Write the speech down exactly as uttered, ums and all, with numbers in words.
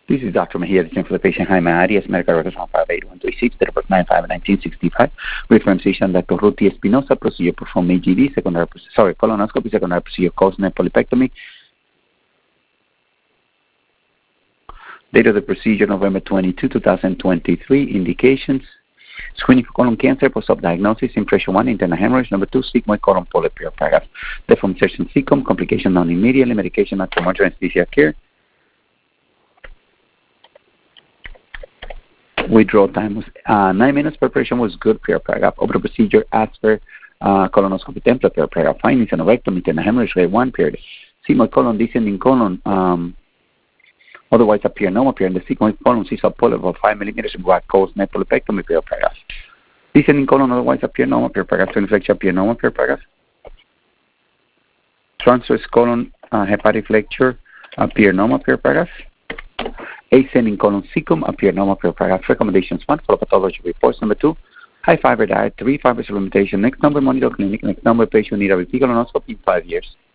This is Doctor Mejia, the for the patient Jaime Arias, medical records one five eight one three six, date of birth nine five nineteen sixty-five. Reference physician Doctor Ruti Espinosa, procedure performed A G D, secondary, sorry, colonoscopy, secondary procedure caused polypectomy. Date of the procedure November twenty-second, twenty twenty-three. Indications: screening for colon cancer, post-op diagnosis, impression one, internal hemorrhage. Number two, sigmoid colon polyp, paragraph. Deform insertion cecum, complication non immediately, medication not promote anesthesia care. Withdrawal time was uh, nine minutes. Preparation was good, per paragraph. Over the procedure, as per uh, colonoscopy template, per paragraph. Findings: aneurysm, internal hemorrhage, grade one, period. Sigmoid colon, descending colon, um, otherwise appear normal, appear in the sigmoid colon, sees a polyp of five millimeters, what caused net polypectomy, per paragraph. Descending colon, otherwise appear normal, per paragraph. Inflection appear normal, per paragraph. Transverse colon, uh, hepatic flexure, appear normal, per paragraph. Ascending colon cecum appear normal, per paragraph. Recommendations: one, follow pathology reports. Number two, high fiber diet. Three, fiber supplementation. Next number, monitor clinic. Next number, patient need a repeat colonoscopy in five years.